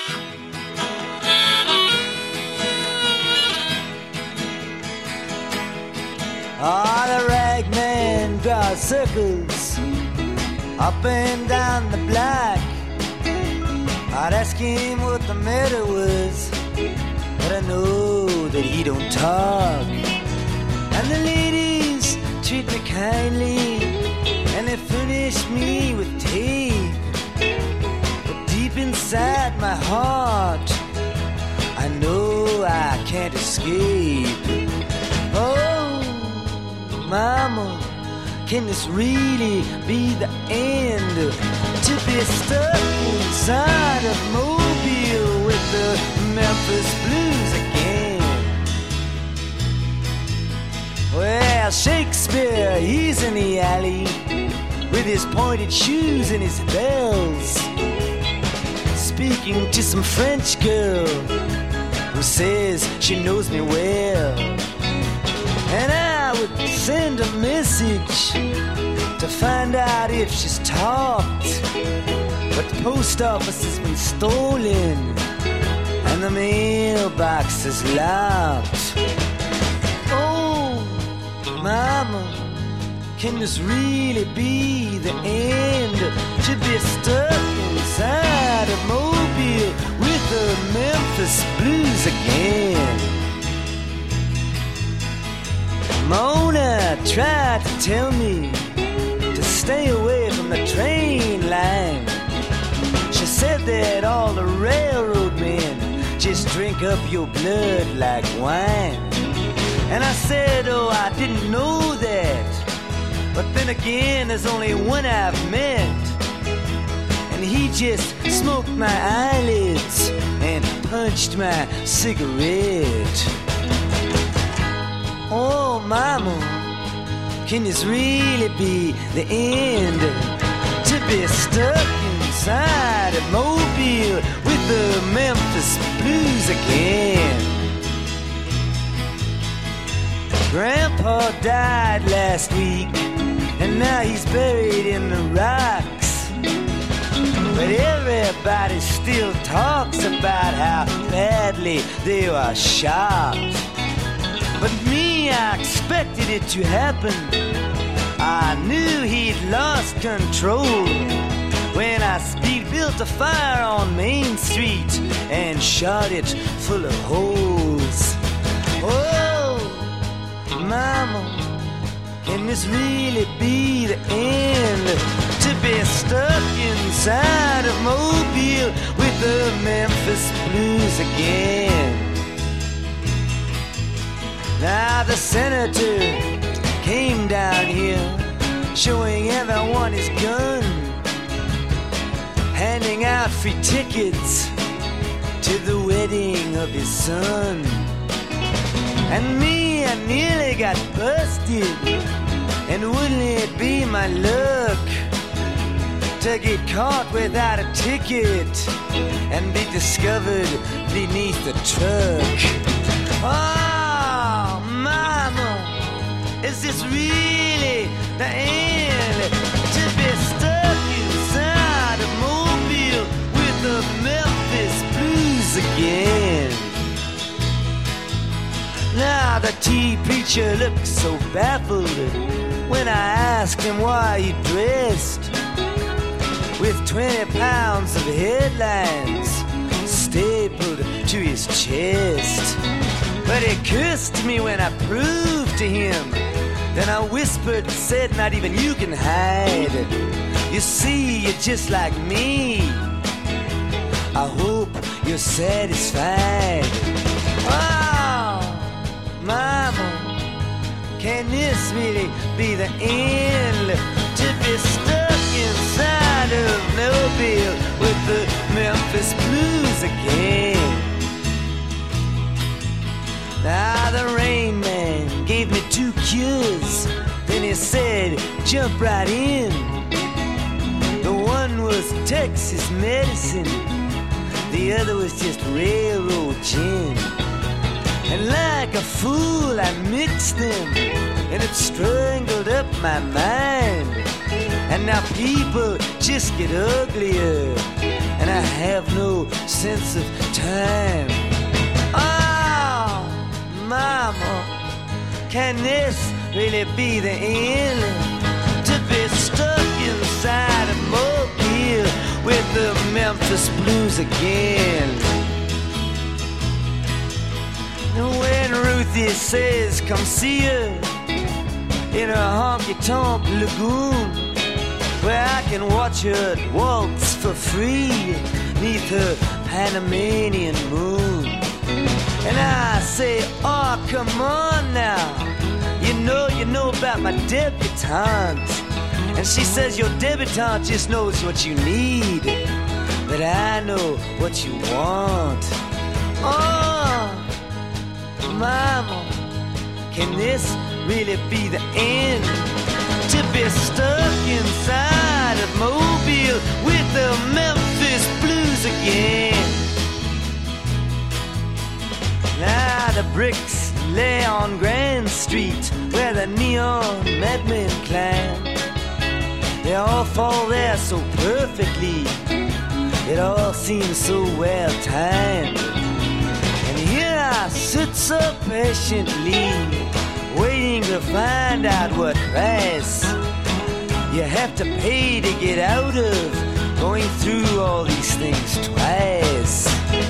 Oh, the ragman draws circles up and down the block. I'd ask him what the matter was, but I know that he don't talk. And the ladies treat me kindly, and they furnish me with tape. But deep inside my heart, I know I can't escape. Oh, Mama, can this really be the end? To be stuck inside of Mobile with the Memphis Blues again. Well, Shakespeare, he's in the alley with his pointed shoes and his bells, speaking to some French girl who says she knows me well. And I would send a message to find out if she's talked, but the post office has been stolen and the mailbox is locked. Oh, Mama, can this really be the end? To be stuck inside of Mobile with the Memphis Blues again. Mona tried to tell me to stay away from the train line. She said that all the railroad men just drink up your blood like wine. And I said, oh, I didn't know that. But then again, there's only one I've met, and he just smoked my eyelids and punched my cigarette. Oh, Mama, can this really be the end? To be stuck inside of Mobile with the Memphis Blues again. Grandpa died last week, and now he's buried in the rocks. But everybody still talks about how badly they were shot. But me, I expected it to happen. I knew he'd lost control when I speed built a fire on Main Street and shot it full of holes. Oh, Mama, can this really be the end? To be stuck inside of Mobile with the Memphis Blues again. Now the senator came down here, showing everyone his gun, handing out free tickets to the wedding of his son. And me, I nearly got busted, and wouldn't it be my luck to get caught without a ticket and be discovered beneath the truck? Oh, Mama, is this really the end? To be stuck inside of Mobile with the Memphis Blues again. Now the tea preacher looked so baffled when I asked him why he dressed with 20 pounds of headlines stapled to his chest. But he cursed me when I proved to him. Then I whispered and said, not even you can hide. You see, you're just like me. I hope you're satisfied. Oh, Mama, can this really be the end? To be stuck inside of Mobile with the Memphis Blues again. Now the Rain Man gave me 2 cures. Then he said, jump right in. The one was Texas medicine, the other was just railroad gin. And like a fool I mixed them, and it strangled up my mind. And now people just get uglier, and I have no sense of time. Oh, mama, can this really be the end? To be stuck inside a mobile with the Memphis Blues again. And when Ruthie says come see her in her honky-tonk lagoon, where I can watch her waltz for free neath her Panamanian moon. And I say, oh, come on now, you know about my debutante. And she says, your debutante just knows what you need, but I know what you want. Oh, mama, can this really be the end? To be stuck inside of Mobile with the Memphis Blues again. Now the bricks lay on Grand Street where the neon madmen climb. They all fall there so perfectly, it all seems so well timed. And here I sit so patiently, waiting to find out what price you have to pay to get out of going through all these things twice.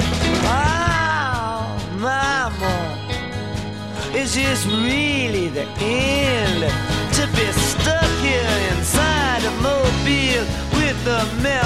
Oh, mama, is this really the end? To be stuck here inside a Mobile with the